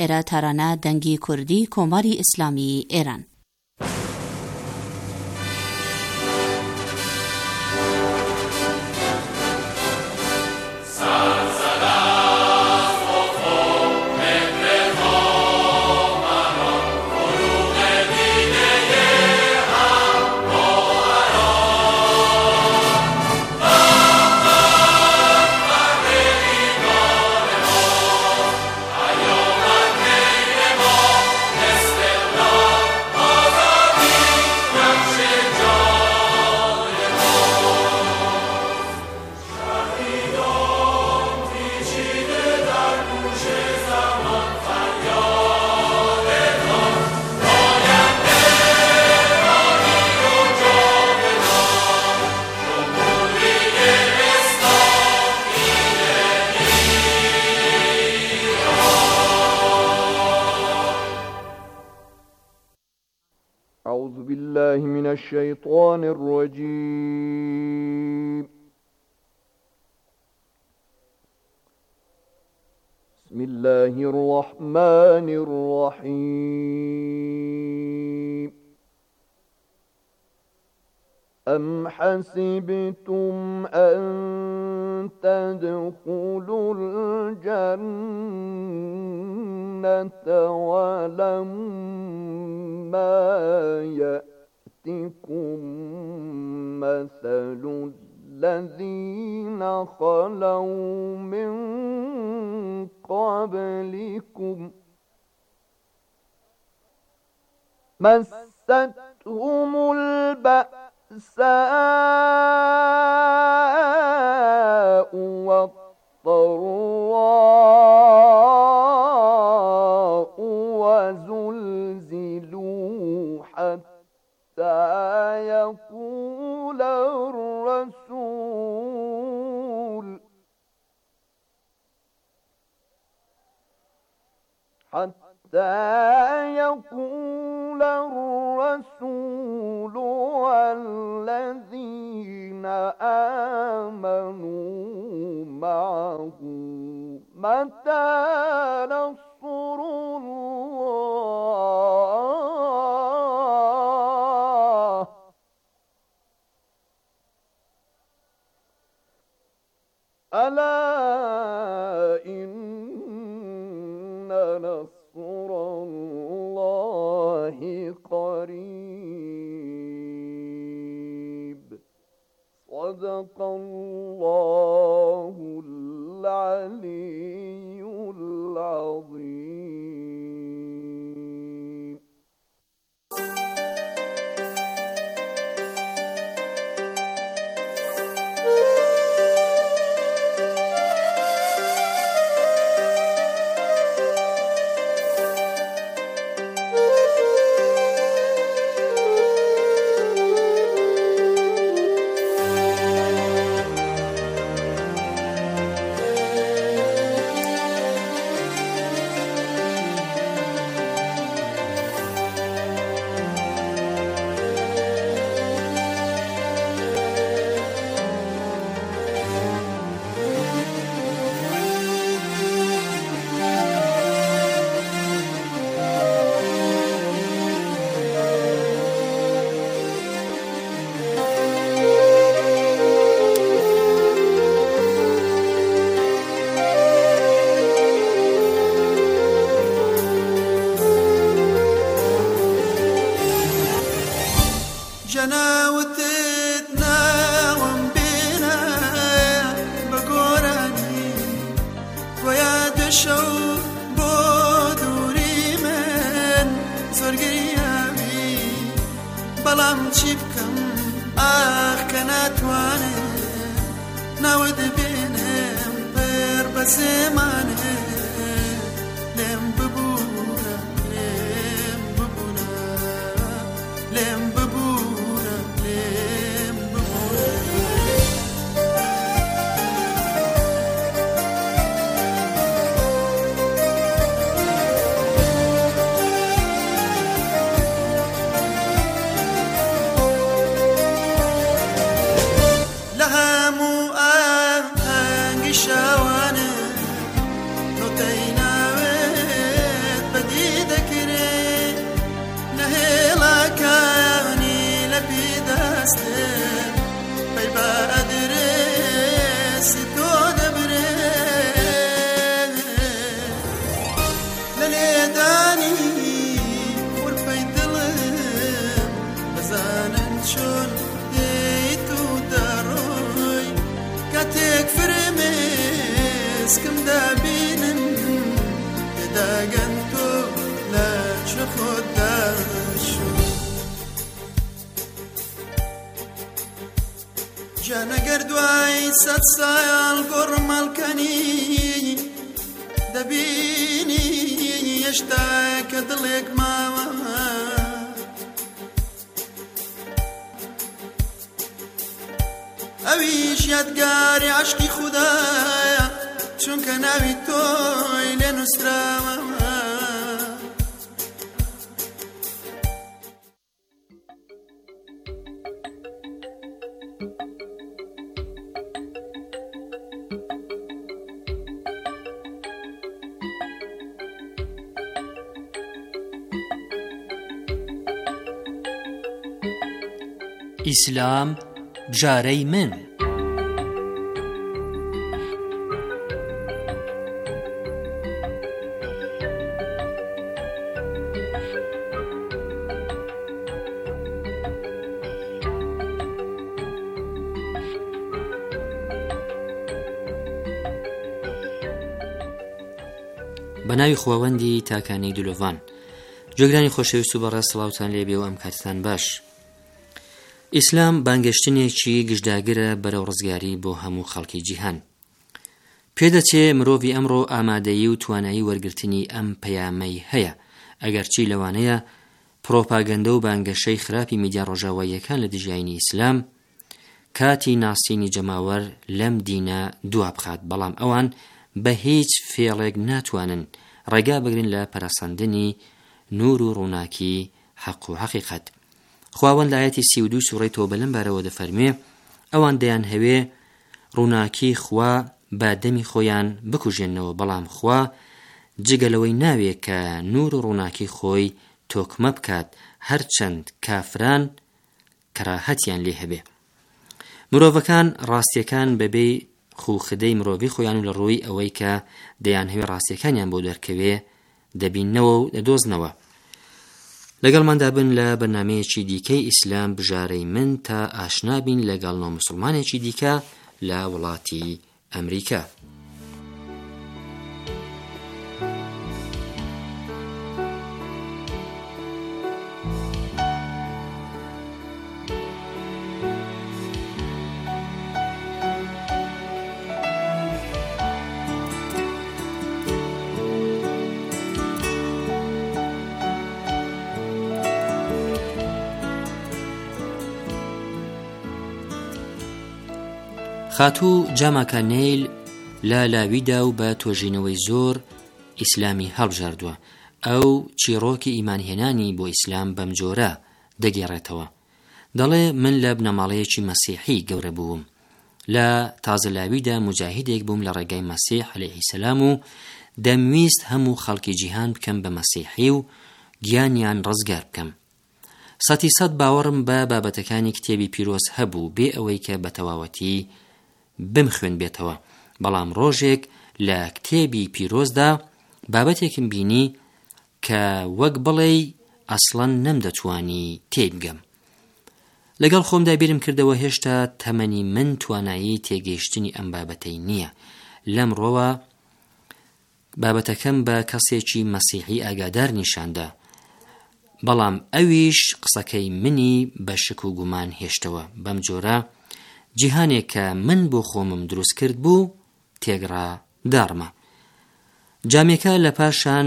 ایره ترانه دنگی کردی کماری اسلامی ایران. أعوذ بالله من الشيطان الرجيم. بسم الله الرحمن الرحيم. أم حسبتم أن تدخلوا الجنة ولما يأتكم مثل الذين خلوا من قبلكم مستهم البأساء والضراء وزلزلوا حتى يقول الرسول والذين آمنوا معه متى نصر الله ألا إن نصر الله قريب. صدق الله العلي العظيم. گند و لچ خود دشو جانا گردوای ست سال گرمال کنی دبینی اشتاق دلک ماما اویش یادگاری عشقی خدایا چون که نوی توی لنسرام ئیسلام بژارەی من. بەناوی خواوەندی تاکانی دلۆڤان جۆگرانی خۆشەویست و بەڕێز سڵاوتان لێبێ و ئەم کاتتان باش. ئیسلام بانگەشتنێکی گشتداگرە بەرەو ڕزگاری بۆ هەموو خەڵکی جیهان. پێدەچێ مرۆڤی ئەمڕۆ ئامادەیی و توانایی وەرگرتنی ئەم پەیامەی هەیە، ئەگەرچی لەوانەیە پرۆپاگەندە و بانگەشەی خراپی میدیا ڕۆژاواییەکان لە دژایانی ئیسلام کاتی ناسینی جەماوەر لەم دینە دوا بخات، بەڵام ئەوان بە هیچ فێڵێک ناتوانن ڕێگا بگرن لە پەرەسەندنی نور و ڕووناکی حەق و حەقیقەت. خواوەند لە ئایەتی 32 سوڕەی تۆبە لەم بارەوە دەفەرمێ ئەوان دەیان هەوێ ڕووناکی خوا بە دەمی خۆیان بکوژێنەوە، بەڵام خوا جگەلەوەی ناوێ کە نور و ڕووناکی خۆی تۆکمە بکات، هەرچەند کافران کەراهەتیان لێ هەبێ. مرۆڤەکان ڕاستیەکان بەبێ خوخدەی مرۆڤی خۆیان و لە ڕووی ئەوەی کە دەیان هەوێ ڕاستیەکانیان بۆ دەرکەوێ دەبینەوە و دەدۆزنەوە. لەگەڵماندا بن لە بەرنامەیەکی دیکەی ئیسلام بژارەی من تا ئاشنابین لەگەڵ نۆ موسڵمانێکی دیکە لە وڵاتی ئەمریکا. خاتوو جاماکە نەیل لە لاویدا و بە تۆژینەوەی زۆر ئیسلامی هەڵبژاردووە. ئەو چیرۆکی ئیمانهێنانی بۆ ئیسلام بەم جۆرە دەگێڕێتەوە. دەڵێ من لە بنەماڵەیەکی مەسیحی گەورە بووم. لە تازە لاویدا مجاهیدێک بووم لە ڕێگای مەسیح عەلەیهی سەلام و دەمویست هەموو خەڵکی جیهان بکەم بە مەسیحی و گیانیان ڕزگار بکەم. 100% باوەڕم بە بابەتەکانی کتێبی پیرۆز هەبوو بێ ئەوەی کە بە تەواوەتی بمخوێن بێتەوە، بەڵام ڕۆژێک لە کتێبی پیرۆزدا بابەتێکم بینی کە وەک بڵێ ئەسڵەن نەمدەتوانی تێبگەم. لەگەڵ خۆمدا بیرم کردەوە هێشتا تەمەنی من توانایی تێگەیشتنی ئەم بابەتەی نییە. لەم ڕۆوە بابەتەکەم بە کەسێکی مەسیحی ئاگادار نیشاندا، بەڵام ئەویش قسەکەی منی بە شک و گومان هێشتەوە. بەم جۆرە جیهانێک کە من بۆ خۆمم دروست کرد بوو تێگڕا داڕمە. جامێکە لە پاشان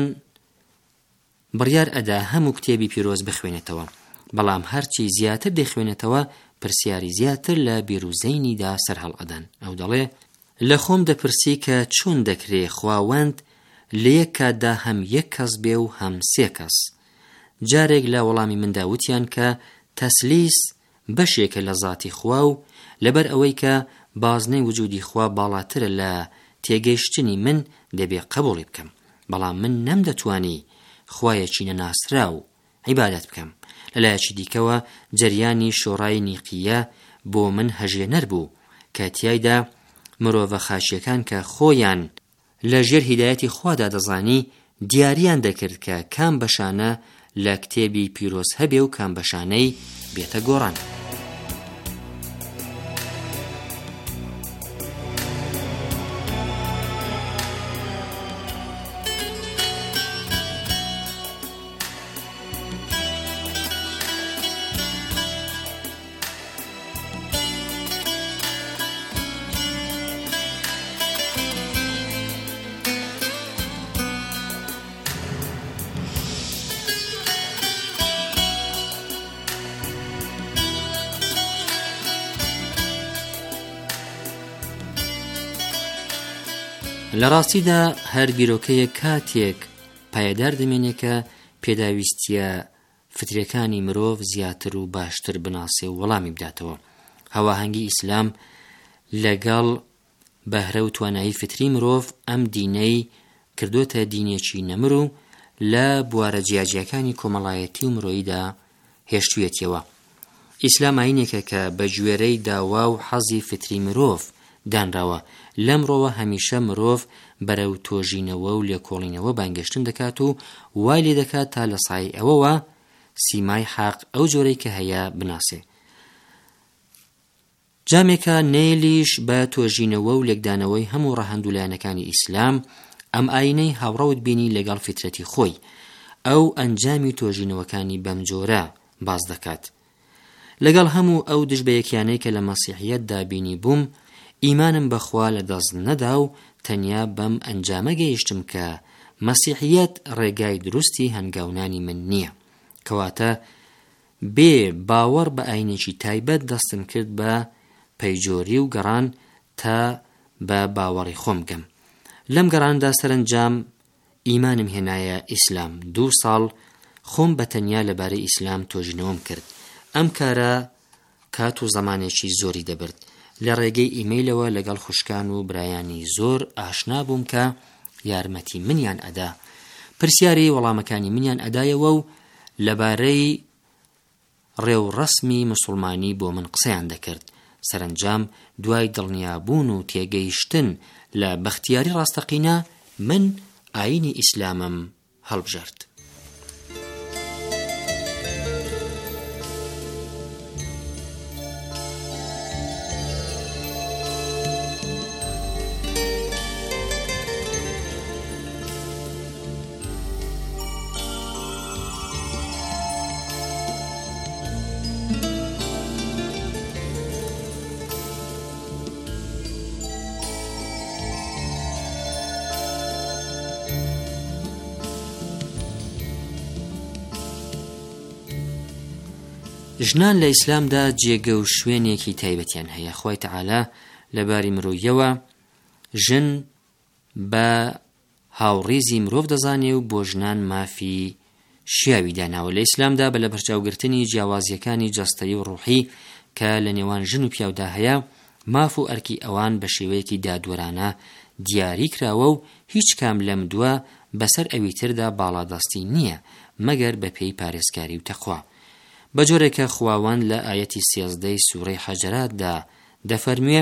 بڕیار ئەدا هەموو کتێبی پیرۆز بخوێنێتەوە، بەڵام هەرچی زیاتر دەخوێنێتەوە پرسیاری زیاتر لە بیرروزەینیدا سەرهەڵ ئەدەن. ئەو دەڵێ لە خۆم دەپرسی کە چۆن دەکرێ خواوەند لە یەک کاتدا هەم یەک کەس بێ و هەم سێ کەس. جارێک لە وەڵامی مندا وتیان کە تەسلیس بەشێکە لە زاتی خوا و لەبەر ئەوەی کە بازنەی وجودی خوا باڵاترە لە تێگەیشتنی من دەبێ قبوڵی بکەم، بەڵام من نەمدەتوانی خوایەکی نەناسرا و عیبادەت بکەم. لەلایەکی دیکەوە جەریانی شۆڕای نیقیە بۆ من هەژێنەر بوو کە تیایدا مرۆڤە خاشیەکان کە خۆیان لە ژێر هیدایەتی خوادا دەزانی دیاریان دەکرد کە کام بەشانە لە کتێبی پیرۆز هەبێ و کام بەشانەی بێتە گۆڕان. لە ڕاستیدا هەر بیرۆکەیە کاتێک پایەدار دەمێنێت کە پێداویستیە فترەکانی مرۆڤ زیاتر و باشتر بناسێ و وەڵامی بداتەوە. هەواهەنگی ئیسلام لەگەڵ بەهرە و توانایی فتری مرۆڤ ئەم دینەی کردوتە دینێکی نەمر و لە بوارە جیاجیەکانی کۆمەڵایەتی و مرۆییدا هێشتوویەتیەوە. ئیسلام ئاینێکە کە بە گوێرەی داوا و حەزی فتری مرۆڤ دانراوە. لەمڕۆوە هەمیشە مرۆڤ بەرەو تۆژینەوە و لێکۆڵینەوە بانگەشتن دەکات و وای لێ دەکات تا لە سای ئەوەوە سیمای حەق ئەو جۆرەی کە هەیە بناسێ. جامێکە نێلیش بە تۆژینەوە و لێکدانەوەی هەموو ڕەهەندولایەنەکانی ئیسلام ئەم ئاینەی هاوڕەوت بینی لەگەڵ فترەتی خۆی ئەو ئەنجامی تۆژینەوەکانی بەم جۆرە باز دەکات. لەگەڵ هەموو ئەو دژبەیەکیانەی کە لە مەسیحیەتدا بینی بووم، ئیمانم بەخوا لە دەست نەدا و تەنیا بەم ئەنجامە گەیشتم کە مەسیحیەت ڕێگای دروستی هەنگاونانی من نییە، کەواتە بێ باوەڕ بە ئاینێکی تایبەت دەستم کرد بە پەیجۆری و گەڕان تا بە باوەڕی خۆم گەم. لەم گەڕاندا سەرنجام ئیمانم هێنایە ئیسلام. 2 ساڵ خۆم بە تەنیا لەبارەی ئیسلام تۆژینەوەم کرد. ئەم کارە کات و زەمانێکی زۆری دەبرد. لە ڕێگەی ئیمەیلەوە لەگەڵ خوشکان و برایانی زۆر ئاشنا بووم کە یارمەتی منیان ئەدا، پرسیاری وەڵامەکانی منیان ئەدایەوە و لەبارەی ڕێوڕەسمی موسڵمانی بۆ من قسەیان دەکرد. سەرنجام دوای دڵنیابوون و تێگەیشتن لە بەختیاری ڕاستەقینە من ئاینی ئیسلامم هەڵبژارد. ژنان لە ئیسلامدا جێگە و شوێنێکی تایبەتیان هەیە. خوای تەعالا لەباری مرۆییەوە ژن بە هاوڕێزی مرۆڤ دەزانێ و بۆ ژنان مافی شیاوی داناوە. لە ئیسلامدا بە لە بەرچاوگرتنی جیاوازیەکانی جەستەیی و ڕوحی کە لە نێوان ژن و پیاودا هەیە، ماف و ئەرکی ئەوان بە شێوەیەکی دادوەرانە دیاری کراوە و هیچ کام لەم دووە بەسەر ئەوی تردا باڵادەستی نییە مەگەر بە پێی پارێزکاری و تەقوا. بە جۆرێکە خواوەند لە ئایەتی 13 سوورەی حەجەراتدا دەفەرموێ: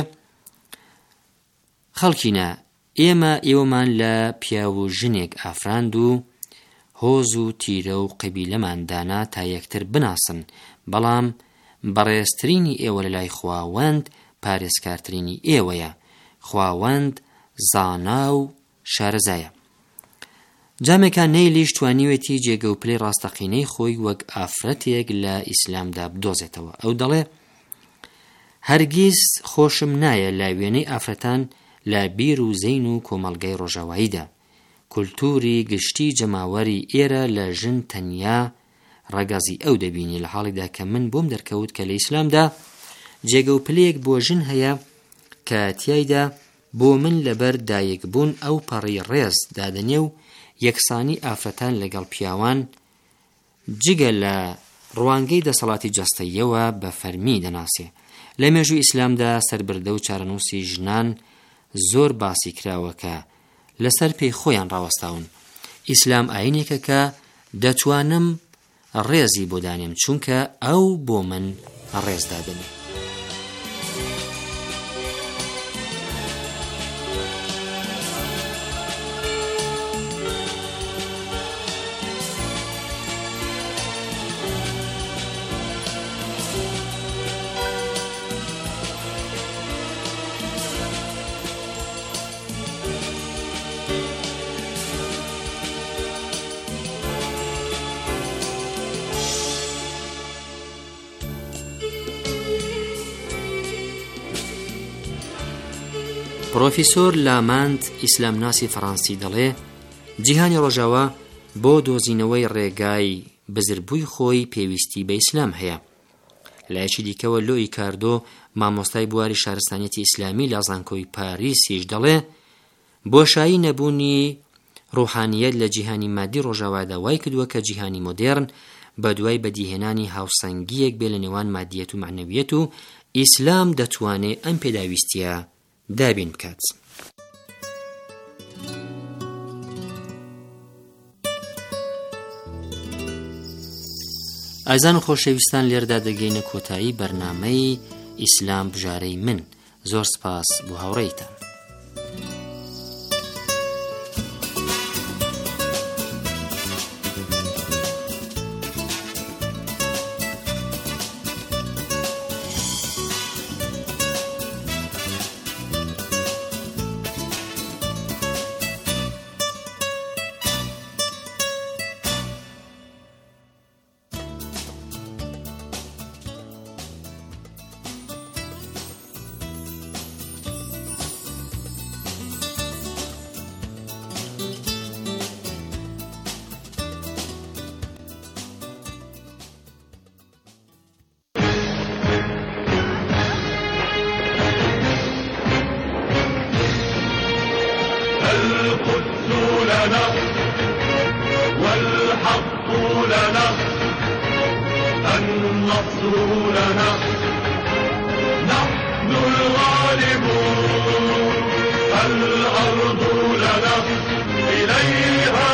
خەڵکینە، ئێمە ئێوەمان لە پیاو و ژنێک ئافراند و هۆز و تیرە و قەبیلەمان دانا تا یەکتر بناسن، بەڵام بەڕێزترینی ئێوە لە لای خواوەند پارێزکارترینی ئێوەیە. خواوەند زانا و شارەزایە. جامێکان نەیلیش توانیوێتی جێگە و پلەی ڕاستەقینەی خۆی وەک ئافرەتێک لە ئیسلامدا بدۆزێتەوە. ئەو دەڵێ: هەرگیز خۆشم نایە لا وێنەی ئافرەتان لە بیر و زەین و کۆمەڵگەی ڕۆژاواییدا. کولتوری گشتی جەماوەری ئێرە لە ژن تەنیا ڕەگەزی ئەو دەبینی، لە حاڵیدا کە من بۆم دەرکەوت کە لە ئیسلامدا جێگە و پلەیەک بۆ ژن هەیە کە تیایدا بۆ من لەبەر دایک بوون ئەو پەڕی ڕێز دادەنێ و یەکسانی ئافرەتان لەگەڵ پیاوان جگە لە ڕوانگەی دەسەڵاتی جەستەییەوە بە فەرمی دەناسێ. لە مێژووی ئیسلامدا سەربردە و چارەنووسی ژنان زۆر باسی کراوە کە لەسەر پێی خۆیان ڕاوەستاون. ئیسلام ئاینێکە کە دەتوانم ڕێزی بۆ دانێم چونکە ئەو بۆ من ڕێز دادەنێ. پرۆفیسۆر لامانت ئیسلام ناسی فەڕەنسی دەڵێ: جیهانی ڕۆژاوا بۆ دۆزینەوەی ڕێگای بزربووی خۆی پێویستی بە ئیسلام هەیە. لایەکی دیکەوە لۆی کاردۆ مامۆستای بواری شارستانیەتی ئیسلامی لە زانکۆی پاریسیش دەڵێ: بۆشایی نەبوونی ڕوحانیەت لە جیهانی مادی ڕۆژاوادا وای کردووە کە جیهانی مۆدێرن بە دوای بەدیهێنانی هاوسەنگیەک بێ لە نێوان مادیەت و معنەویەت و ئیسلام دەتوانێت ئەم پێداویستیە دابین بکات. ئازان و خۆشەویستان لێردا دەگەینە کۆتایی بەرنامەی ئیسلام بژارەی من. زۆر سپاس بۆ هاوڕێیتان. والحق لنا النصر لنا نحن الغالبون الأرض لنا إليها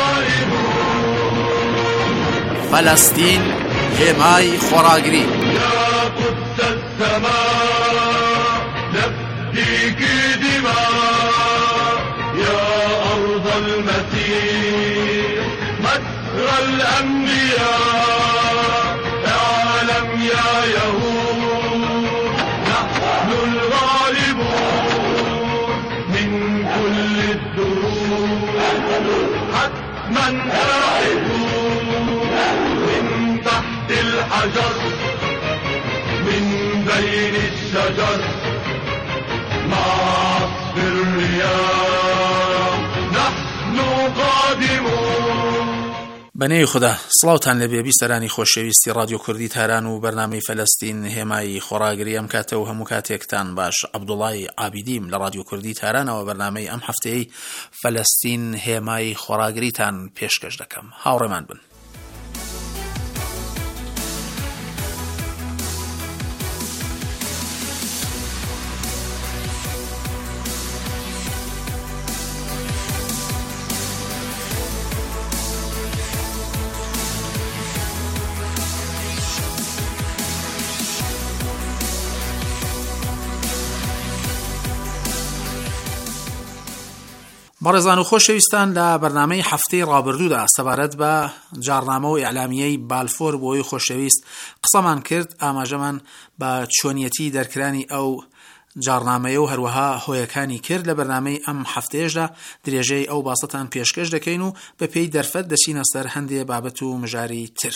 عائدون فلسطين هێمای خۆراگری يا قدس السماء نفديك دماء يا أرض المسيح مجرى الأنبياء اعلم يا يهود نحن الغالبون من كل الدروب حتما آئدون من تحت الحجر من بين الشجر مع عصف الرياح نحن قادمون. بەنێوی خوددا سڵاوتان لەبێ بیسەرانی خۆشەویستی رادیۆ کوردی تاران و بەرنامەی فەلەستین هێمای خۆراگری ئەم کاتە و هەموو کاتێکتان باش. عەبدوڵای عابیدیم لە رادیۆ کوردی تارانەوە بەرنامەی ئەم هەفتەیەی فەلەستین هێمای خۆراگریتان پێشکەش دەکەم. هاوڕێمان بن. بەڕێزان و خۆشەویستان لە بەرنامەی هەفتەی ڕابردوودا سەبارەت بە جارنامە و ئیعلامیەی بالفۆر بۆی خۆشەویست قسەمان کرد، ئاماژەمان بە چۆنیەتی دەرکرانی ئەو جارنامەیە و هەروەها هۆیەکانی کرد. لە بەرنامەی ئەم هەفتەیەشدا درێژەی ئەو باسەتان پێشکەش دەکەین و بە پێی دەرفەت دەچینە سەر هەندێک بابەت و مژاری تر.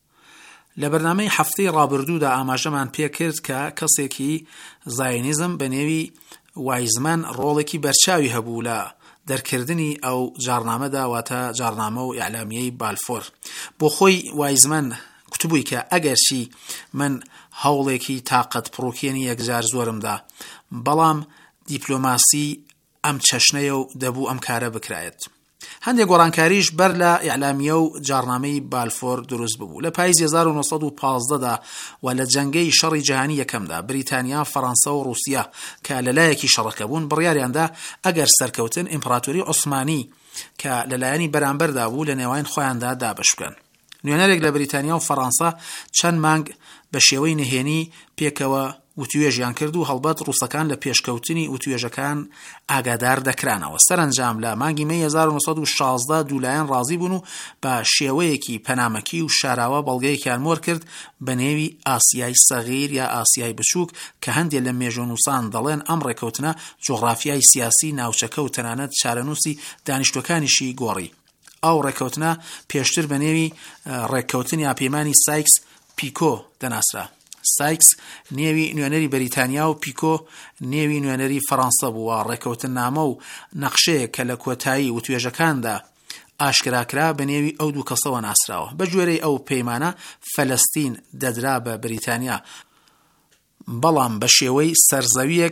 لە بەرنامەی هەفتەی ڕابردوودا ئاماژەمان پێ کرد کە کەسێکی زایۆنیزم بە نێوی وایزمان ڕۆڵێکی بەرچاوی هەبوو لە دەرکردنی ئەو جارنامەدا، واتە جارنامە و ئیعلامیەی بالفۆر. بۆ خۆی وایزمان کتبووی کە ئەگەرچی من هەوڵێکی تاقەت پڕۆکێنی یەکجار زۆرمدا، بەڵام دیپلۆماسی ئەم چەشنەیە و دەبوو ئەم کارە بکرایەت. هەندێک گۆڕانکاریش بەر لە ئیعلامیە و جارنامەی بالفۆر دروست ببوو. لە پاییز 1915دا و لە جەنگەی شەڕی جیهانی یەکەمدا بریتانیا، فەڕەنسا و رووسیا کە لەلایەکی شەڕەکە بوون بڕیاریاندا ئەگەر سەرکەوتن ئیمپراتۆری عوسمانی کە لەلایەنی بەرامبەردا بوو لە نێوان خۆیاندا دابەش بکەن. نوێنەرێک لە بریتانیا و فەڕەنسا چەند مانگ بە شێوەی نهێنی پێکەوە وتوێژیان کرد و هەڵبەت ڕووسەکان لە پێشکەوتنی وتوێژەکان ئاگادار دەکرانەوە. سەرنجام لە مانگی مەی 1916 دوولایەن ڕازی بوون و بە شێوەیەکی پەنامەکی و شاراوە بەڵگەیەکیان مۆر کرد بە نێوی ئاسیای سەغیر یا ئاسیای بچووک کە هەندێک لە مێژۆنووسان دەڵێن ئەم ڕێکەوتنە جوغرافیای سیاسی ناوچەکە و تەنانەت چارەنووسی دانیشتوەکانیشی گۆڕی. ئەو ڕێکەوتنە پێشتر بە نێوی ڕێکەوتنی پەیمانی سایکس پیکۆ دەناسرا. سایکس نێوی نوێنەری بەریتانیا و پیکۆ نێوی نوێنەری فەڕەنسا بووە. ڕێکەوتن نامە و نەخشەیە کە لە کۆتایی وتوێژەکاندا ئاشکراکرا بە نێوی ئەو دوو کەسەوە ناسراوە. بە گوێرەی ئەو پەیمانە فەلەستین دەدرا بە بریتانیا، بەڵام بە شێوەی سەرزەویەک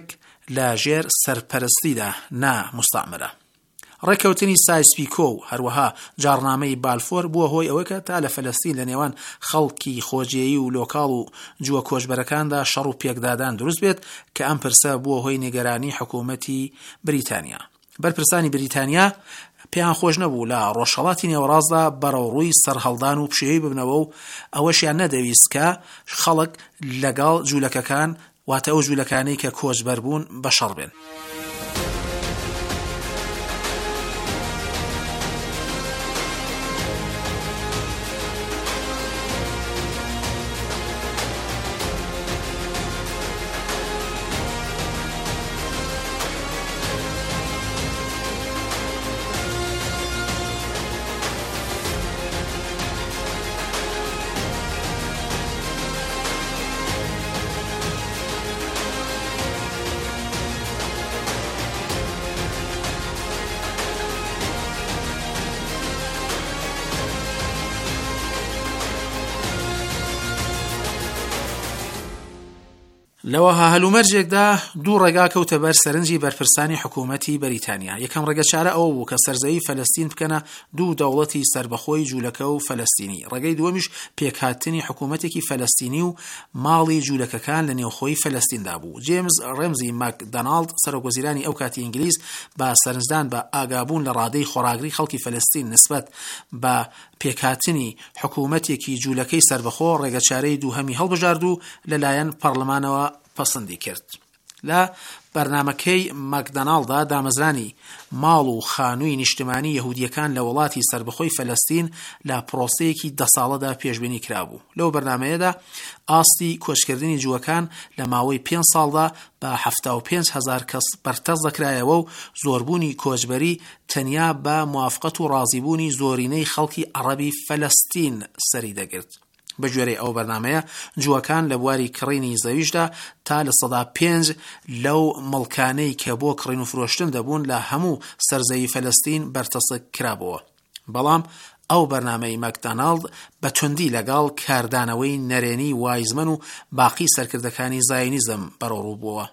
لە ژێر سەرپەرستیدا نامستعمرە. ڕێکەوتنی سایس-پیکۆ و هەروەها جارنامەی بالفۆر بووە هۆی ئەوەی کە تا لە فەلەستین لە نێوان خەڵکی خۆجێیی و لۆکاڵ و جووە کۆچبەرەکاندا شەڕ و پێکدادان دروست بێت کە ئەم پرسە بووە هۆی نیگەرانی حکوومەتی بریتانیا. بەرپرسانی بریتانیا پێیان خۆش نەبوو لە ڕۆژهەڵاتی نێوەڕاستدا بەڕەوڕووی سەرهەڵدان و پشێوی ببنەوە و ئەوەشیان نەدەویست کە خەڵک لەگەڵ جوولەکەکان واتە ئەو جوولەکانەی کە کۆچبەر بوون بەشەڕ بێن. لەوەها هەلومەرجێکدا دوو ڕێگا کەوتە بەر سەرنجی بەرپرسانی حکوومەتی بەریتانیا. یەکەم ڕێگەچارە ئەوە بوو کە سەرزەوی فەلەستین بکەنە دوو دەوڵەتی سربەخۆی جوولەکە و فەلەستینی. ڕێگەی دووەمیش پێکهاتنی حکوومەتێکی فەلەستینی و ماڵی جوولەکەکان لە نێوخۆی فەلەستیندا بوو. جێمز ڕێمزی ماکدۆنالد سەرۆکوەزیرانی ئەو کاتی ئینگلیز بە سەرنجدان بە ئاگابوون لە ڕادەی خۆراگری خەڵکی فەلەستین نسبەت بە پێکهاتنی حکوومەتێکی جوولەکەی سربەخۆ ڕێگەچارەی دووهەمی هەڵبژارد و لەلایەن پەرلەمانەوە پەسەندی کرد. لە بەرنامەکەی ماکدۆنالدا دامەزرانی ماڵ و خانووی نیشتمانی یەهودیەکان لە وڵاتی سربەخۆی فەلەستین لە پرۆسەیەکی 10 ساڵەدا پێشبینی کرابوو. لەو بەرنامەیەدا ئاستی کۆچکردنی جووەکان لە ماوەی 5 ساڵدا بە 75,000 کەس بەرتەز دەکرایەوە و زۆربوونی کۆچبەری تەنیا بە موافقەت و ڕازیبوونی زۆرینەی خەڵکی عەرەبی فەلەستین سەری دەگرت. بە گوێرەی ئەو بەرنامەیە جووەکان لە بواری کڕینی زەویشدا تا لە 5% لەو مڵکانەی کە بۆ کڕین و فرۆشتن دەبوون لە هەموو سەرزەوی فەلەستین بەرتەسک کرابەوە. بەڵام ئەو بەرنامەی ماکدۆنالد بە توندی لەگەڵ کاردانەوەی نەرێنی وایزمن و باقی سەرکردەکانی زایۆنیزم بەڕۆڕوو بووە.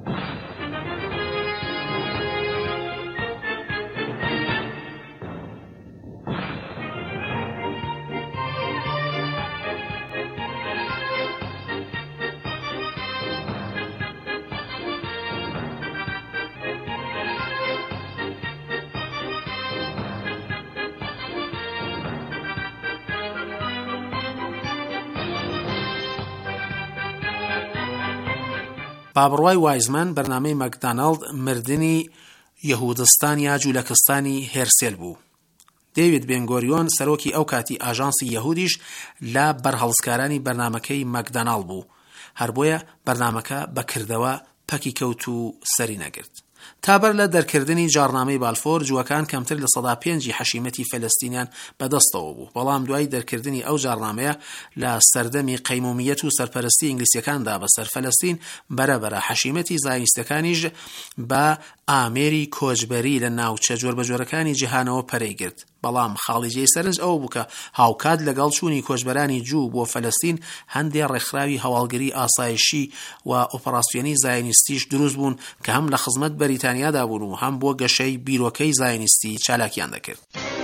بابڕوای وایزمان بەرنامەی ماکدۆنالد مردنی یەهودستان یا جوولەکستانی هێرسێل بوو. دەیڤید بێنگۆریۆن سەرۆکی ئەو کاتی ئاژانسی یەهودیش لە بەرهەڵسکارانی بەرنامەکەی ماکدۆنالد بوو. هەر بۆیە بەرنامەکە بەکردەوە پەکی کەوت و سەری نەگرت. تابەر لە دەرکردنی جارنامەی بالفۆر جووەکان کەمتر لە 105 حەشیمەتی فەلەستینیان بەدەستەوە بوو. بەڵام دوای دەرکردنی ئەو جارنامەیە لە سەردەمی قەیمومیەت و سەرپەرستی ئینگلیسیەکاندا بەسەر فەلەستین بەرەبەرە حەشیمەتی زایۆنیستەکانیش بە ئامێری کۆچبەری لە ناوچە جۆربەجۆرەکانی جیهانەوە پەرەی گرت. بەڵام خاڵیجەی سەرنج ئەو بوو کە هاوکات لەگەڵ چوونی کۆچبەرانی جوو بۆ فەلەستین هەندێک ڕێکخراوی هەواڵگری ئاسایشی و ئۆپەراسیۆنی زایۆنیستیش دروست بوون کە هەم لە خزمەت بەریتانیادا بوون و هەم بۆ گەشەی بیرۆکەی زایۆنیستی چالاکیان دەکرد.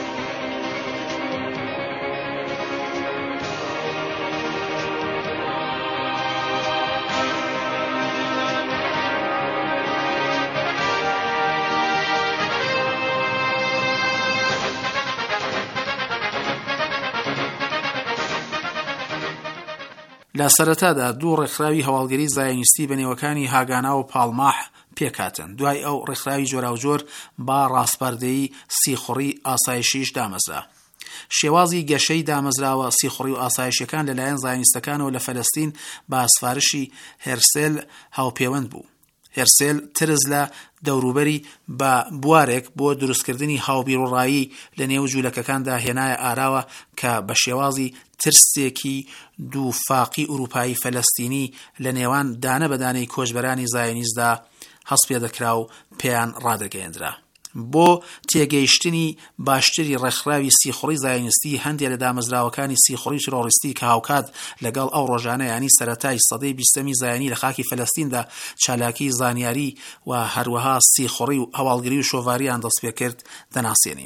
لە سەرەتادا دوو ڕێکخراوی هەواڵگری زایۆنیستی بەنێوەکانی هاگانا و پاڵماح پێکاتن. دوای ئەو ڕێکخراوی جۆراوجۆر با ڕاستپەردەیی سیخوڕی ئاسایشیش دامەزرا. شێوازی گەشەی دامەزراوە سیخوڕی و ئاسایشەکان لەلایەن زایۆنیستەکانەوە لە فەلەستین بە سفارشی هێرسێل هاوپەیوەند بوو. هێرسێل ترس لە دەوروبەری بە بوارێک بۆ دروستکردنی هاوبیرڕایی لە نێو جوولەکەکاندا هێنایە ئاراوە کە بە شێوازی ترسێکی دووفاقی ئوروپایی فەلەستینی لە نێوان دانە بەدانەی کۆچبەرانی زایۆنیستدا هەست پێ دەکرا و پێیان ڕادەگەیەندرا. بۆ تێگەیشتنی باشتری ڕێکخراوی سیخڕی زایۆنیستی هەندێک لە دامەزراوەکانی سیخڕی ترۆریستی کە هاوکات لەگەڵ ئەو ڕۆژانە ینی سەرەتای سەدەی 20 زایانی لە خاکی فەلەستیندا چالاکی زانیاری و هەروەها سیخڕی و هەواڵگری و شۆڤاریان دەست پێ کرد دەناسێنین.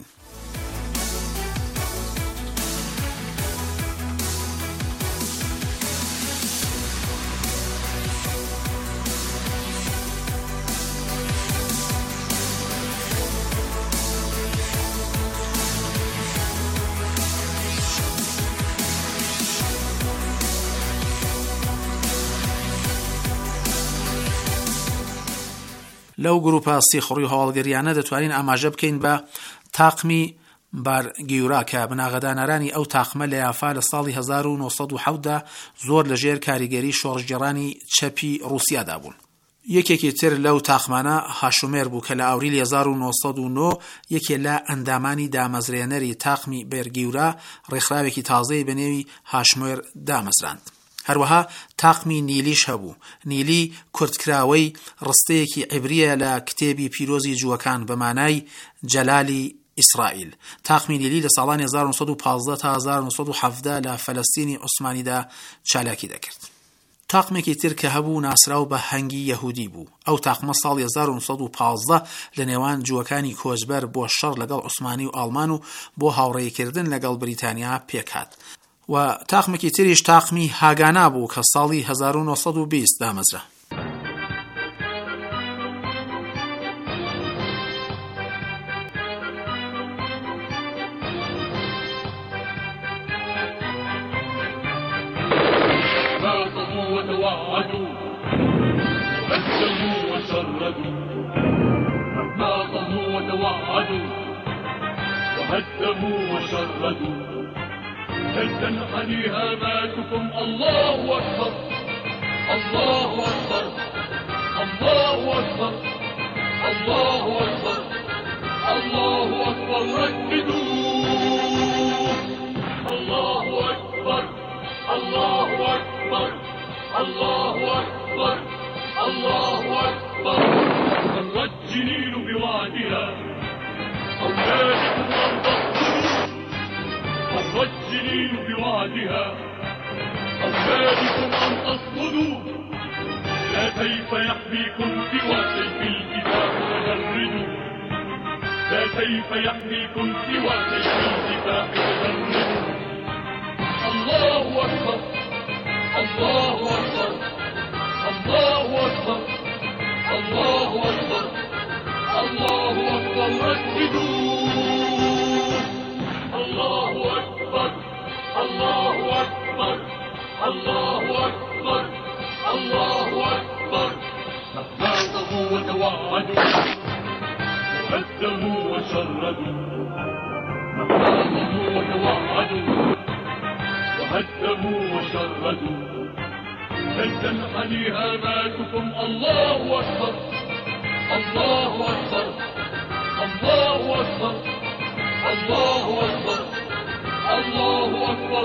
لەو گروپە سیخڕی و هەواڵگەریانە دەتوانین ئاماژە بکەین بە تاقمی بارگیورا کە بناغەدانەرانی ئەو تاقمە لە یافا لە ساڵی 1970دا زۆر لەژێر کاریگەری شۆڕژگەڕانی چەپی رووسیادا بوون. یەکێکی تر لەو تاقمانە هاشومێر بوو کە لە ئاوریل 1909 یەکێ لە ئەندامانی دامەزرێنەری تاقمی بێرگیورا ڕێکخراوێکی تازەی بەنێوی هاشمێر دامەزراند. هەروەها تاقمی نیلیش هەبوو. نیلی کورتکراوەی ڕستەیەکی عیبریە لە کتێبی پیرۆزی جووەکان بە مانای جەلالی ئیسرائیل. تاقمی نیلی لە ساڵانی 1915 تا 1917 لە فەلەستینی عوسمانیدا چالاکی دەکرد. تاقمێکی تر کە هەبوو ناسراو بە هەنگی یەهودی بوو. ئەو تاقمە ساڵی 1915 لە نێوان جووەکانی کۆچبەر بۆ شەڕ لەگەڵ عوسمانی و ئاڵمان و بۆ هاوڕێیکردن لەگەڵ بریتانیا پێکات. و تاقمێکی تریش تاقمی هاگانا بوو کە ساڵی 1920 دامەزرا. تنحني هاماتكم الله أكبر الله أكبر الله أكبر الله أكبر الله أكبر رددوا الله أكبر الله أكبر الله أكبر الله أكبر مرت جنين بوعدها أولادكم أن تقتلوا مرت جنين بوعدها أولادكم أن تصمدوا لا سيف يحميكم سوى سيف الكتاب تجردوا لا سيف يحميكم سوى سيف الكتاب تجردوا الله أكبر الله أكبر الله أكبر الله أكبر الله أكبر رددوا الله أكبر الله أكبر الله أكبر الله أكبر نفاذوا وتوعدوا وهدموا وشردوا نفاذوا وتوعدوا وهدموا وشردوا لن تنحني هاماتكم الله أكبر الله أكبر الله أكبر الله أكبر الله أكبر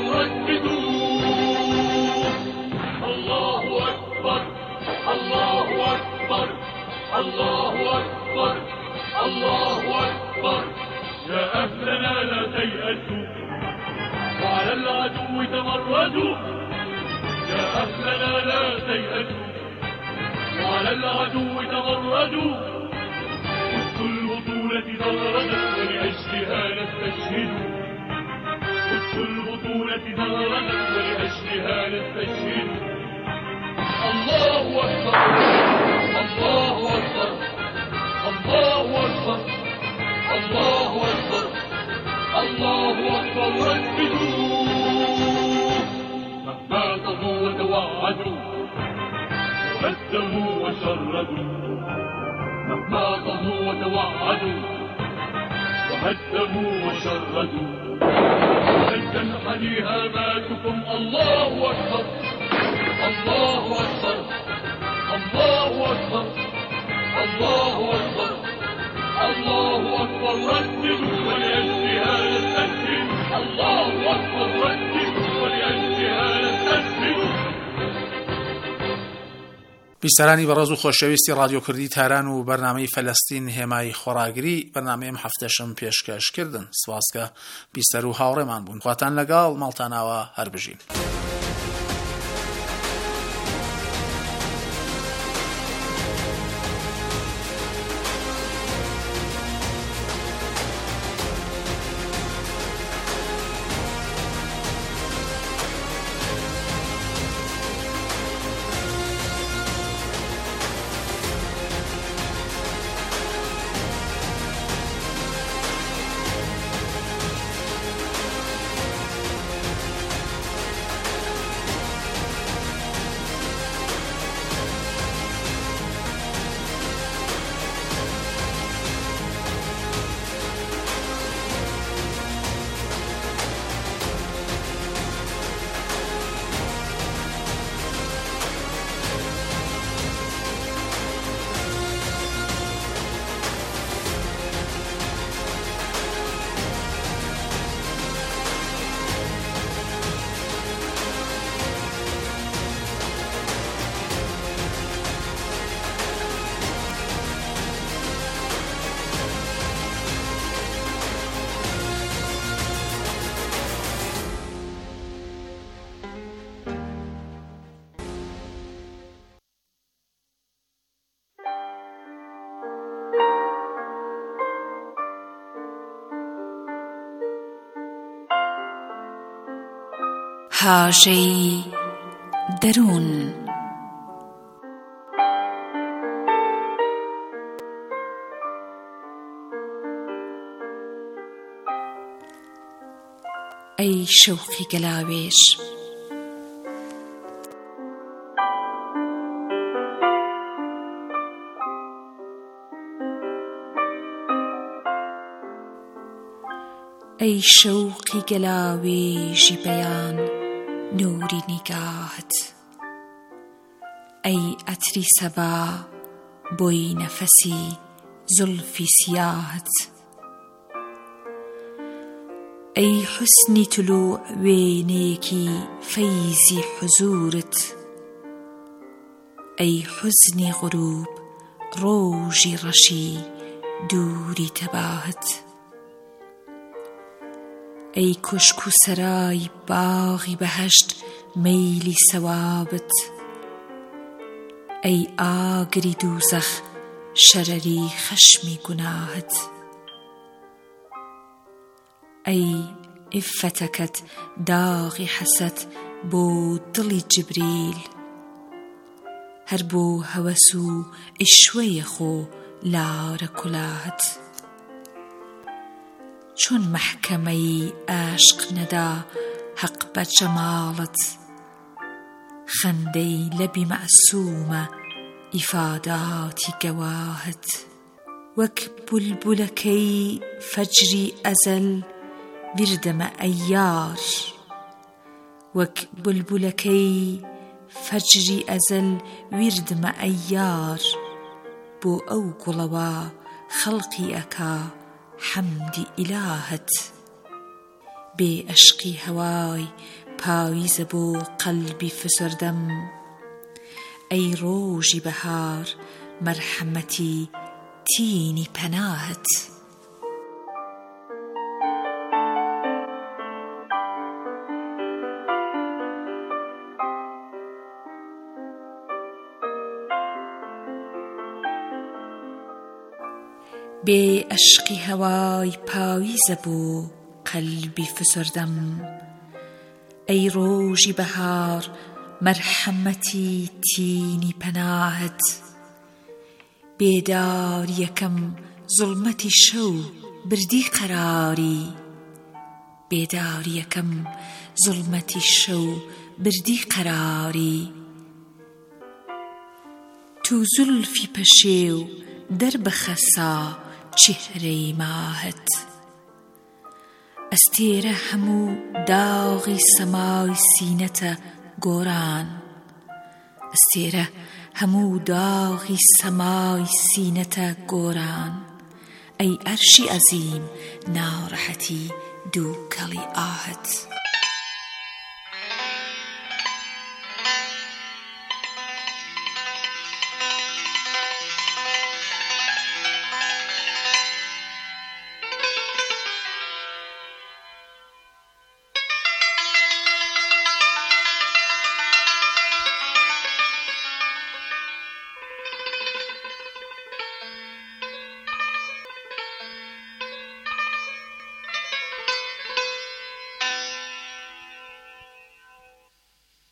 رددوا الله أكبر الله أكبر الله أكبر الله أكبر يا أهلنا لا تيأسوا وعلى العدو تمردوا يا أهلنا لا تيأسوا وعلى العدو تمردوا وسط البطولة ضربت ولأجلها نستشهد وسط البطولة ضربت ولأجلها نستشهد الله أكبر الله أكبر الله أكبر الله أكبر الله أكبر رددوا نفاذوا وتوعدوا وهدموا وشردوا نفاذوا وتوعدوا وهدموا وشردوا لن تنحني هاماتكم الله أكبر الله أكبر الله أكبر الله أكبر الله أكبر رددوا ولأجلها نستشهد الله أكبر رددوا ولأجلها نستشهد بیسەرانی بەڕێز و خۆشەویستی رادیۆ کوردی تاران و بەرنامەی فەلەستین هێمای خۆراگری بەرنامەیەم هەفتەشەم پێشکەشکردن. سوپاسکە بیسەر و هاوڕێمان بوون. خواتان لەگەڵ ماڵتاناوە هەر بژین. هاژەی دەروون. ئەی شەوقی گەلاوێش، ئەی شەوقی گەلاوێژی بەیان نوری نیگاهت، ئەی ئەتری سەبا بۆی نەفەسی زولفی سیاهت، ئەی حوسنی تلوع وێنەیەکی فەیزی حوزورت، ئەی حوزنی غروب ڕۆژی ڕەشی دووری تەباهت، ئەی کوشک و سەرای باغی بەهەشت مەیلی سەوابت، ئەی ئاگری دووزەخ شەرەری خەشمی گوناهت، ئەی ئیفەتەکەت داغی حەسەد بۆ دڵی جبریل، هەر بۆ هەوەس و ئیشوەیە خۆ لارە کولاهت، چۆن مەحکەمەی ئاشق نەدا حەق بە جەماڵت، خەندەی لەبی مەعسوومە ئیفاداتی گەواهت، وەک بولبولەکەی فەجری ئەزەل وردەمە ئەیار، وەک بولبولەکەی فەجری ئەزەل وردمە ئەیار، بۆ ئەو گوڵەوە خەڵقی ئەکا حەمدی ئیلاهت، بێ ئەشقی هەوای پاویزە بۆ قەلبی فسردەم، ئەی ڕۆژی بەهار مەرحەمەتی تینی پەناهت، بێ ئەشقی هەوای پاویزە بۆ قەلبی فسردەم، ئەی ڕۆژی بەهار مەرحەمەتی تینی پەناهت، بێدار یەکەم زوڵمەتی شەو بردی قەراری، بێدار یەکەم زوڵمەتی شەو بردی قەراری، تو زولفی پەشێو دەربەخەسا چهرەی ماهت، ئەستێرە هەموو داغی سەمای سینەتە گۆران، ئەستێرە هەموو داغی سەمای سینەتە گۆران، ئەی ئەرشی ئەزیم ناڕەحەتی دووکەڵی ئاهت.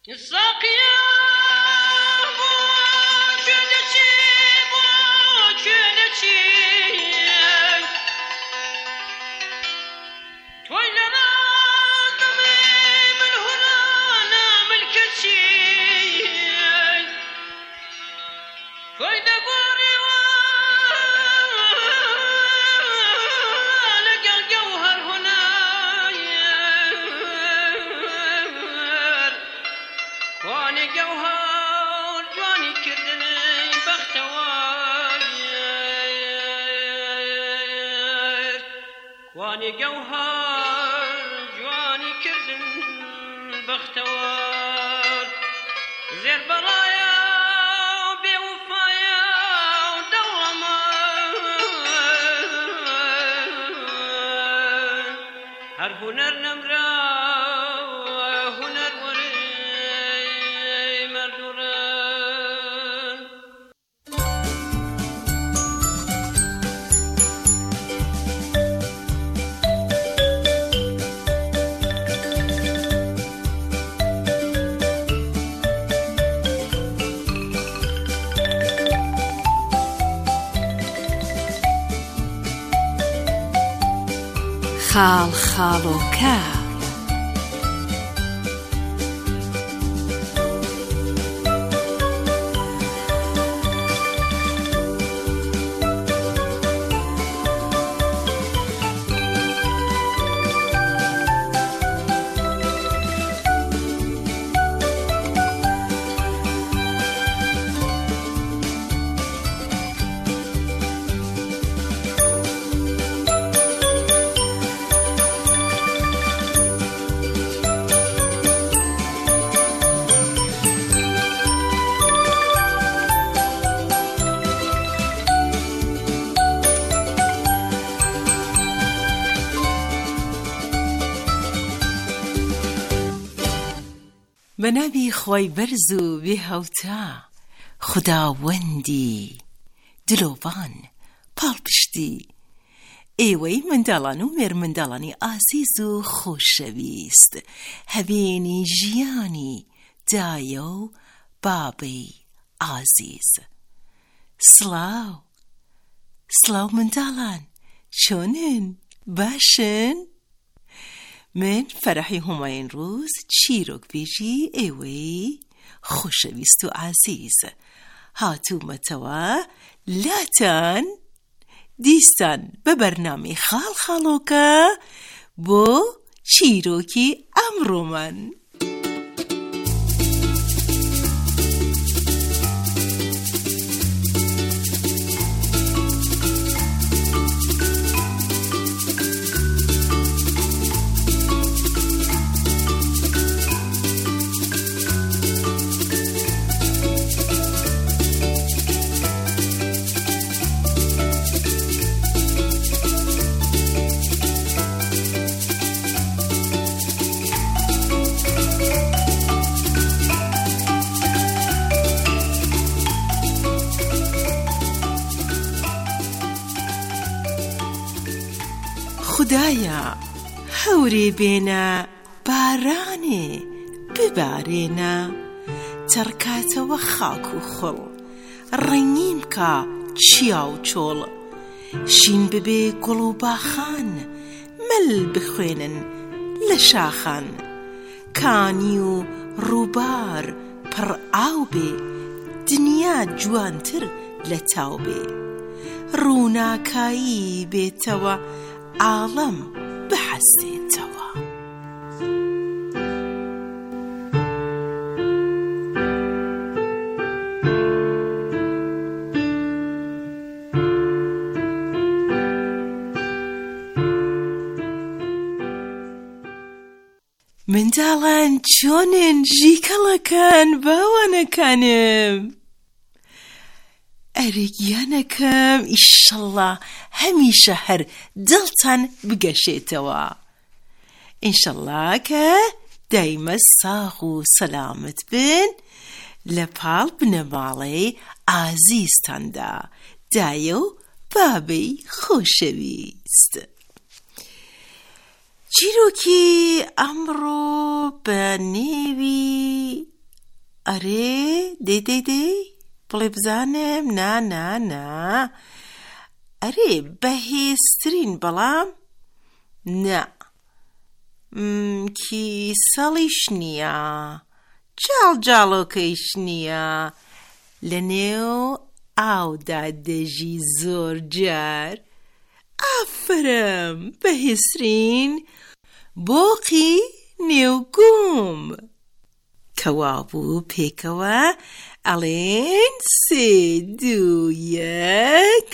وانی گوهر جوانی کردن بختوار زیر برایا و بیوفایا و دوامان هر هنر نمرا هنر وری مردوران خال خالوکە بەناوی خۆی بەرز و بێهەوتا خوداوەندی دلۆڤان پاڵپشتی ئێوەی منداڵان و مێرمنداڵانی ئازیز و خۆشەویست هەڤێنی ژیانی دایە و بابەی ئازیز سڵاو سڵاو منداڵان چۆنن باشن؟ من فەرەحی هوماین ڕووز چیرۆکبێژی ئێوەی خۆشەویست و عزیز هاتوومەتەوە لاتان دیسان بە بەرنامەی خاڵ خاڵۆکە بۆ چیرۆکی ئەمڕۆمان. خدایە هەورێ بێنە بارانێ ببارێنە تەڕکاتەوە خاک و خوڵ ڕەنگین بکە چیا و چۆڵ شین ببێ گوڵ و باخان مەل بخوێنن لە شاخان کانی و ڕووبار پڕ ئاو بێ دنیا جوانتر لە تاو بێ ڕووناکایی بێتەوە عالم بحەسێتەوە. منداڵان چۆنن ژیکەڵەکان باوانەکانم ئەرێگیانەکەم ئیشەڵڵا هەمیشە هەر دڵتان بگەشێتەوە ئینشەڵڵا کە دایمە ساغ و سەلامت بن لە پاڵ بنەماڵەی ئازیزتاندا دایە و بابەی خۆشەویست. چیرۆکی ئەمڕۆ بە نێوی ئەرێ دەی بڵێ بزانم نا ئەرێ بەهێزترین بەڵام نا کیسەڵیش نییە جاڵۆکەیش نییە لە نێو ئاودا دەژی زۆر جار ئافرم بەهێزترین بۆقی نێوگوم کەوا بوو پێکەوە ئەڵێن 3 2 1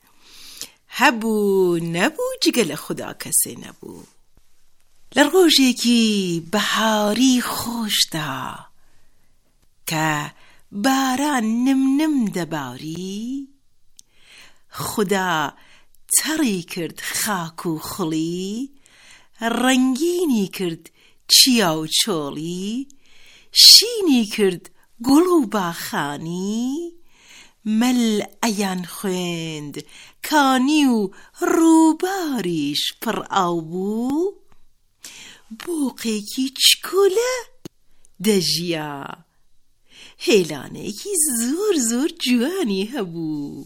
هەبوو نەبوو جگە لە خوددا کەسێ نەبوو لە ڕۆژێکی بەهاری خۆشدا کە باران نم دەباری خوددا تەڕی کرد خاک و خڵی ڕەنگینی کرد چیا و چۆڵی شینی کرد گوڵ و باخانی مەل ئەیان خوێند کانی و ڕووباریش پڕ ئاو بوو بۆقێکی چکۆلە دەژیا هێلانەیەکی زۆر جوانی هەبوو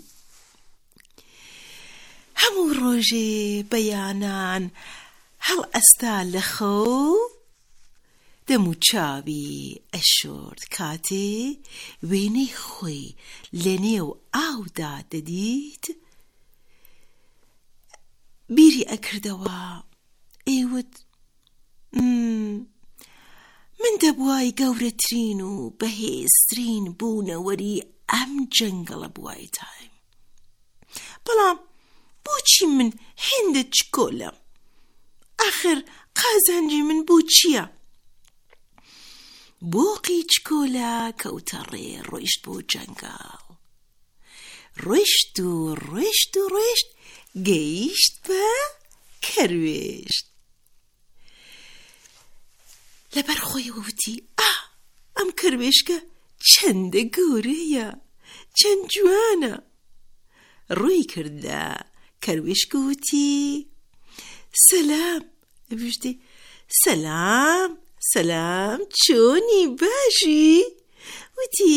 هەموو ڕۆژێ بەیانان هەڵ ئەستا لە خەو دەم و چاوی ئەشۆرد کاتێ وێنەی خۆی لە نێو ئاودا دەدیت بیری ئەکردەوە ئێوت من دەبوای گەورەترین و بەهێزترین بوونەوەری ئەم جەنگەڵە بوای تایم بەڵام بۆچی من هێندە چکۆلەم ئاخر قازانجی من بۆ چییە بۆقی چکۆلە کەوتە ڕێ ڕۆیشت بۆ جەنگەڵ ڕۆیشت گەیشت بە کەروێشت لەبەر خۆیەوە وتی ئەم کەروێشکە چەندە گەورەیە چەند جوانە ڕووی کردە کەروێشک وتی سەلام ئەویشتی سەلام چۆنی باشی وتی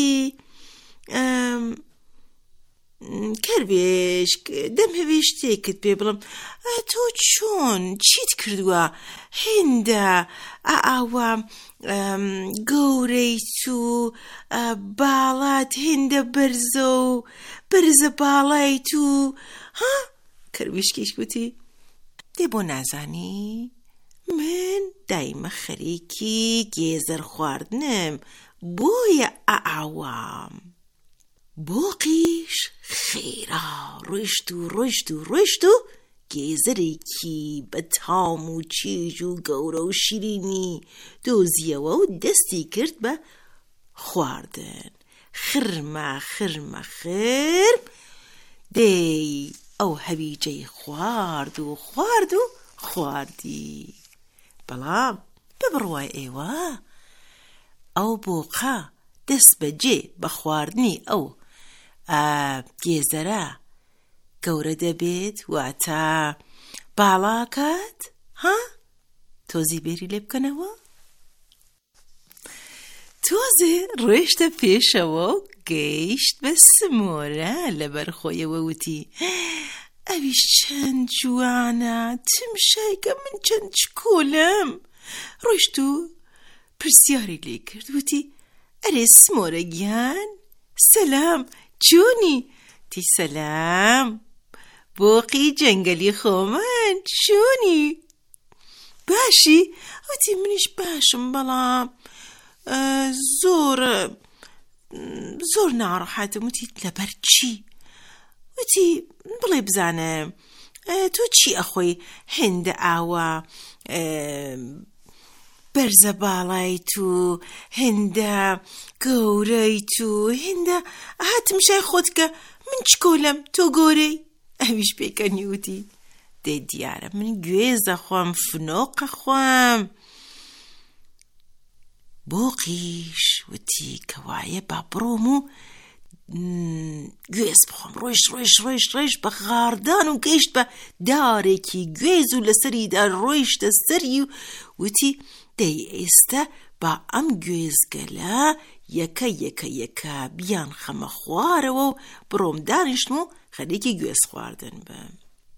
کەروێشک دەم هەوێ شتێکت پێ بڵم تۆ چۆن چیت کردووە هێندە ئاوا گەورەیت و باڵات هێندە بەرزە باڵایت و کەروێشکیش گوتی دێ بۆ نازانی من دایمە خەریکی گێزەر خواردنم بۆیە ئاوام بۆقیش خێرا ڕۆیشت و گێزەرێکی بە تام و چێژ و گەورە و شیرینی دۆزیەوە و دەستی کرد بە خواردن خرمە دەی ئەو هەویجەی خواردی بەڵام ببڕوای ئێوە ئەو بۆقە دەست بەجێ بە خواردنی ئەو گێزەرە گەورە دەبێت واتە باڵاکات تۆزی بێری لێ بکەنەوە تۆزێ ڕۆیشتە پێشەوە و گەیشت بە سمۆرە لەبەر خۆیەوە وتی ئەویش چەند جوانە تمشایکە من چەند چکۆلم ڕۆیشت و پرسیاری لێ کرد وتی ئەرێ سمۆرە گیان سەلام چۆنی تی سەلام بۆقی جەنگەلی خۆمان چۆنی باشی وتی منیش باشم بەڵام زۆر ناڕەحەتم وتی لەبەر چی وتی بڵێ بزانم تۆ چی ئەخۆی هێندە ئاوە بەرزە باڵایت و هێندە گەورەیت و هێندە هاتم شای خۆت کە من چکۆلم تۆ گۆرەی ئەویش پێکەنی وتی دەی دیارە من گوێزە خۆم فنۆقە خۆم بۆقیش وتی کەوایە با بڕۆم و گوێز بخۆم ڕۆیشت بە غاردان و گەیشت بە دارێکی گوێز و لەسەریدا ڕۆیشتە سەری و وتی دەی ئێستا با ئەم گوێزگەلە یەکە بیان خەمە خوارەوە و بڕۆم دانیشتم و خەریکی گوێز خواردن بم.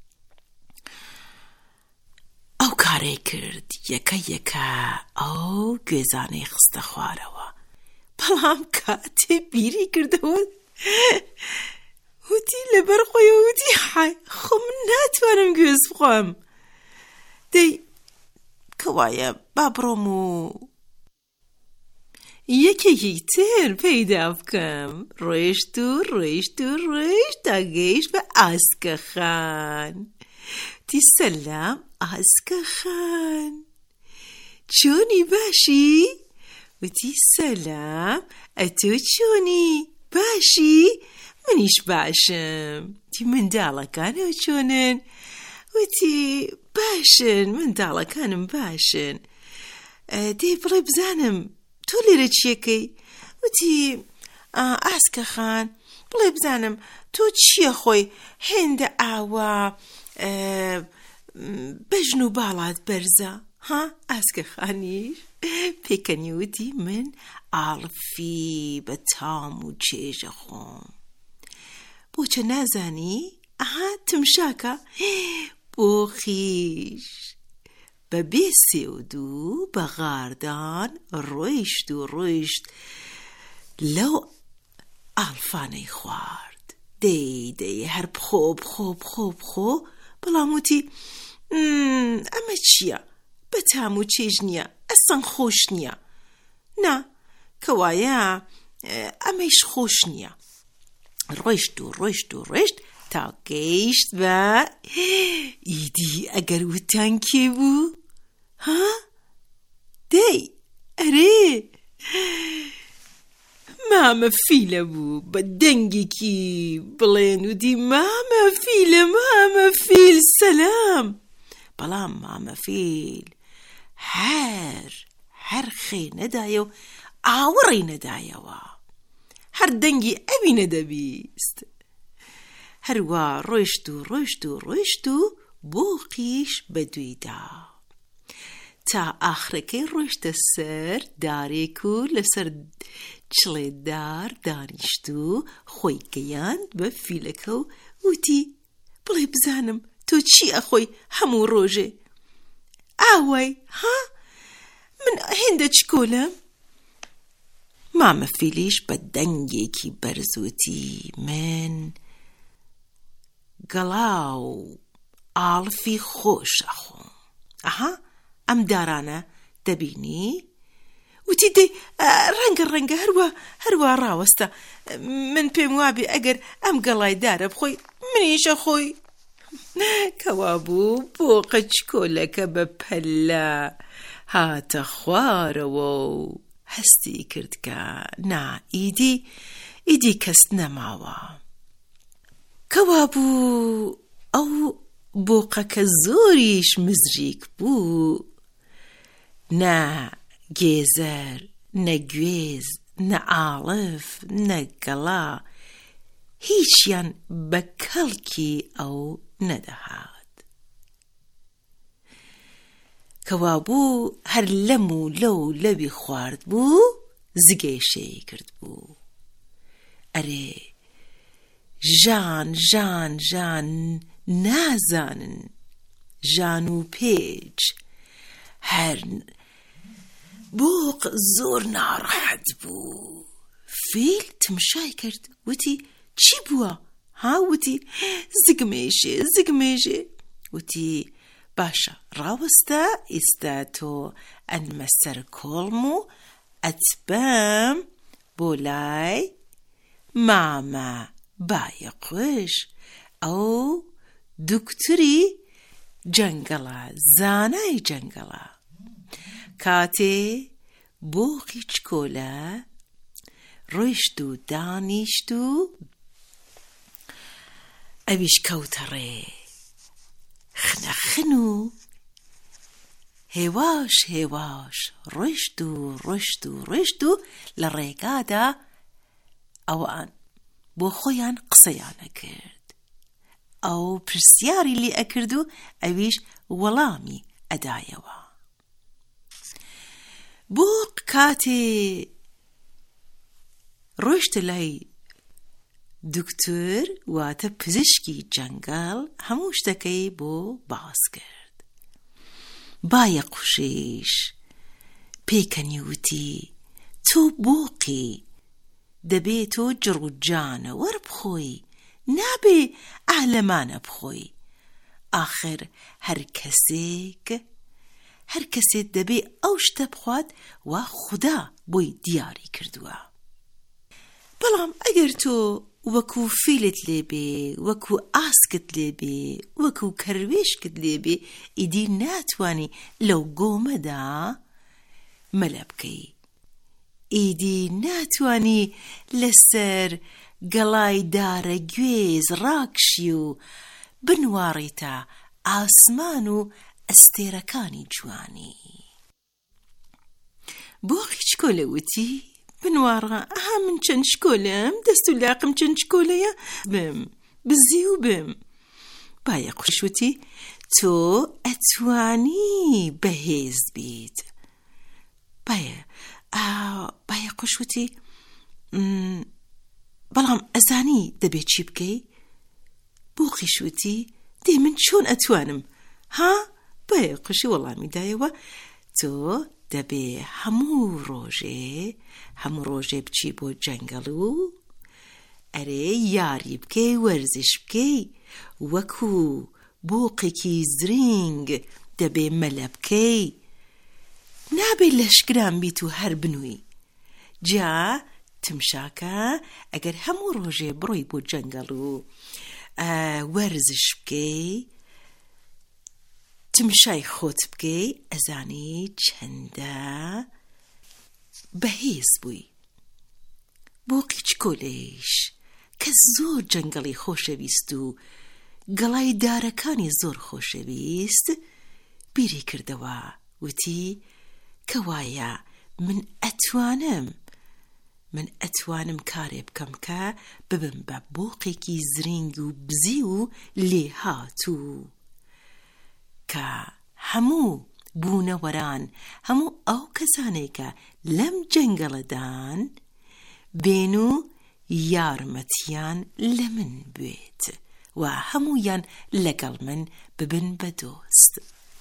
ئەو کارەی کرد یەکە ئەو گوێزانەی خستە خوارەوە، بەڵام کاتێ بیری کردەوە وتی لەبەر خۆیەوە وتی حای خۆ من ناتوانم گوێز بخۆم، دەی کەوایە با بڕۆم و یەکێکی تر پەیدا بکەم. ڕۆیشت تا گەیشت بە ئاسکە خان. تی سەلام ئاسکە خان، چۆنی باشی؟ وتی سەلام، ئەتۆ چۆنی باشی؟ منیش باشم. تی منداڵەکانەوە چۆنن؟ وتی باشن، منداڵەکانم باشن. دەی بڵێ بزانم تۆ لێرە چیەکەی؟ وتی ئاسکە خان بڵێ بزانم تۆ چیە خۆی هێندە ئاوا بەژن و باڵات بەرزە؟ ها ئاسکە خانیش پێکەنی وتی من ئاڵفی بە تام و چێژە خۆم. بۆچە نازانی؟ تمشاکە بۆ خیش بە بێ سێودوو بە غاردان ڕۆیشت لەو ئاڵفانەی خوارد. دەی هەر بخۆ بەڵام وتی ئەمە چییە؟ بە تام و چێژ نییە، ئەسەن خۆش نییە. نا کەوایە ئەمەیش خۆش نییە. ڕۆیشت تا گەیشت بە ئیدی ئەگەر وتان کێ بوو؟ دەی ئەرێ مامە فیلە بوو بە دەنگێکی بڵێن و دی مامە فیل سەلام. بەڵام مامە فیل هەر خێ نەدایە و ئاوەڕی نەدایەوە، هەر دەنگی ئەوی نەدەبیست. هەروە ڕۆیشت و بۆقیش بەدوێدا تا ئاخرەکەی ڕۆیشتە سەر دارێک و لەسەر چڵێدار دانیشت و خۆی گەیاند بە فیلەکە و وتی بڵێ بزانم تۆ چی ئەخۆی هەموو ڕۆژێ؟ ئاوای من هێندە چکۆلم؟ مامە فیلیش بە دەنگێکی بەرزوتی من گەڵا و ئاڵفی خۆش ئەخۆم. ئەم دارانە دەبینی؟ وتی دەی ڕەنگە هەروە ڕاوەستە، من پێم وابێ ئەگەر ئەم گەڵای دارە بخۆی منیشە خۆی. کەوا بوو بۆقە چکۆلەکە بە پەلە هاتە خوارەوە و هەستی کرد کە نا ئیدی کەس نەماوە. کەوا بوو ئەو بۆقەکە زۆریش مزریک بوو، نە گێزەر، نە گوێز، نە ئاڵف، نە گەڵا، هیچیان بە کەڵکی ئەو نەدەهات. کەوا بوو هەر لەم و لەوی خوارد بوو، زگێشەی کرد بوو. ئەرێ ژان نازانن ژان و پێچ. هەر بۆق زۆر ناڕەحەت بوو. فیل تمشای کرد وتی چی بووە؟ وتی زگمێژێ. وتی باشە ڕاوەستە ئێستا تۆ ئەنمە سەر کۆڵم و ئەتبەم بۆ لای مامە بایەقوش، ئەو دوکتوری جەنگەڵە، زانای جەنگەڵە. کاتێ بۆقی چکۆلە ڕۆیشت و دانیشت و ئەویش کەوتە ڕێ، خنەخن و هێواش ڕۆیشت و لە ڕێگادا ئەوان بۆ خۆیان قسەیان ئەکرد. ئەو پرسیاری لێ ئەکرد و ئەویش وەڵامی ئەدایەوە. بۆق کاتێ ڕۆیشتە لای دکتۆر واتە پزیشکی جەنگەڵ هەموو شتەکەی بۆ باس کرد. بایە قوشیش پێکەنی وتی تۆ بۆقی دەبێت تۆ جڕوجانە وەربخۆی نابێ ئالەمانە بخۆی. ئاخر هەر کەسێک دەبێ ئەو شتە بخوات وا خودا بۆی دیاری کردووە. بەڵام ئەگەر تۆ وەکو فیلت لێبێ، وەکو ئاسکت لێبێ، وەکو کەروێشکت لێبێ، ئیدی ناتوانی لەو گۆمەدا مەلە بکەی. ئیدی ناتوانی لەسەر گەڵای دارە گوێز ڕاکشی و بنواڕیتە ئاسمان و ئەستێرەکانی جوانی. بۆقی چکۆلە وتی بنواڕە ئەها من چەند شکۆلم، دەست و لاقم چەند شکۆلەیە بم بزی و بم. بایە قوش وتی تۆ ئەتوانی بەهێز بیت. بایە قوش وتی بەڵام ئەزانی دەبێت چی بکەی؟ بۆقیش وتی دێ من چۆن ئەتوانم؟ ها؟ بایە قوشی وەڵامی دایەوە تۆ دەبێ هەموو ڕۆژێ بچی بۆ جەنگەڵ و ئەرێ یاری بکەی وەرزش بکەی وەکو بۆقێکی زرینگ دەبێ مەلە بکەی. نابێ لەشکران بیت و هەر بنووی. جا تمشاکە ئەگەر هەموو ڕۆژێ بڕۆی بۆ جەنگەڵ و وەرزش بکەی تمشای خۆت بکەی ئەزانی چەندە بەهێز بووی. بۆقی چکۆلەیش کە زۆر جەنگەڵی خۆشەویست و گەڵای دارەکانی زۆر خۆشەویست بیری کردەوە وتی کەوایە من ئەتوانم کارێ بکەم کە ببم بە بۆقێکی زرینگ و بزی و لێهاتوو کە هەموو بوونەوەران هەموو ئەو کەسانێکە لەم جەنگەڵەدان بێن و یارمەتیان لە من بێت و هەموویان لەگەڵ من ببن بە دۆست.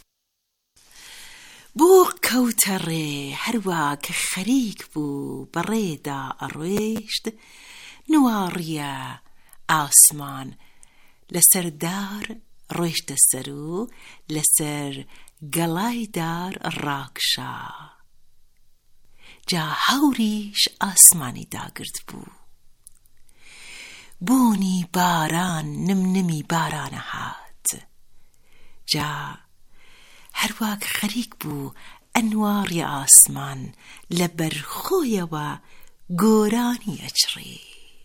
بۆق کەوتە ڕێ هەروە کە خەریک بوو بەڕێدا ئەڕۆیشت نواڕیە ئاسمان لەسەر دار ڕۆیشتە سەر و لەسەر گەڵای دار ڕاکشا. جا هەوریش ئاسمانی داگرت بوو. بۆنی باران نمنمی بارانە هات. جا هەروە کە خەریک بوو ئەنواڕی ئاسمان لە بەرخۆیەوە گۆرانی ئەچڕی.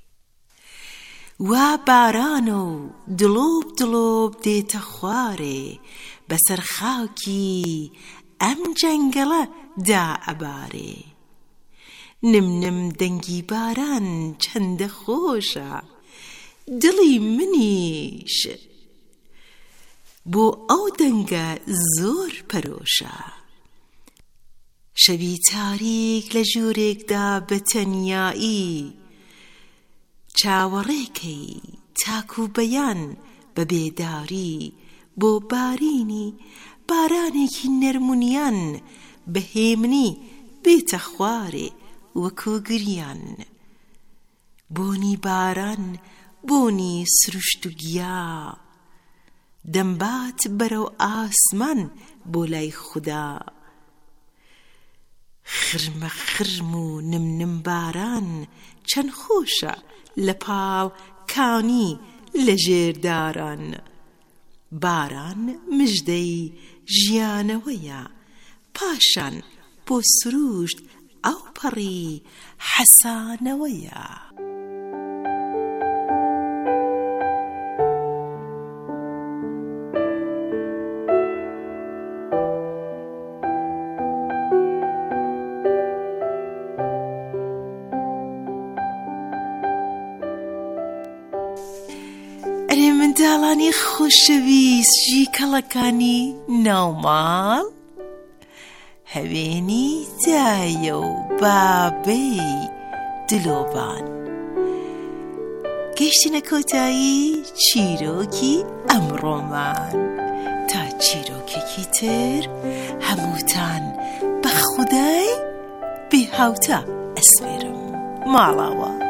وا بارانە و دڵۆب دێتە خوارێ بەسەر خاکی ئەم جەنگەڵە دا ئەبارێ. نمنم دەنگی باران چەندە خۆشە دڵی منیش بۆ ئەو دەنگە زۆر پەرۆشە. شەوی تاریک لە ژوورێکدا بەتەنیایی چاوەڕێکەی تاک و بەیان بە بێداری بۆ بارینی بارانێکی نەرمونیان بەهێمنی بێتە خوارێ وەکو گریان. بۆنی باران بۆنی سروشت و گیا دەمبات بەرەو ئاسمان بۆ لای خودا. خرمە خرم و نمنم باران چەند خۆشە لە پاڵ کانی لە ژێرداران. باران مژدەی ژیانەوەیە پاشان بۆ سروشت ئەو پەڕی حەسانەوەیە. منداڵانی خۆشەویست ژی کەڵەکانی ناوماڵ هەوێنی دایە و بابەی دلۆبان گەیشتنە کۆتایی چیرۆکی ئەمڕۆمان تا چیرۆکێکی تر هەمووتان بە خودای بێ هاوتە ئەسپێرم ماڵاوە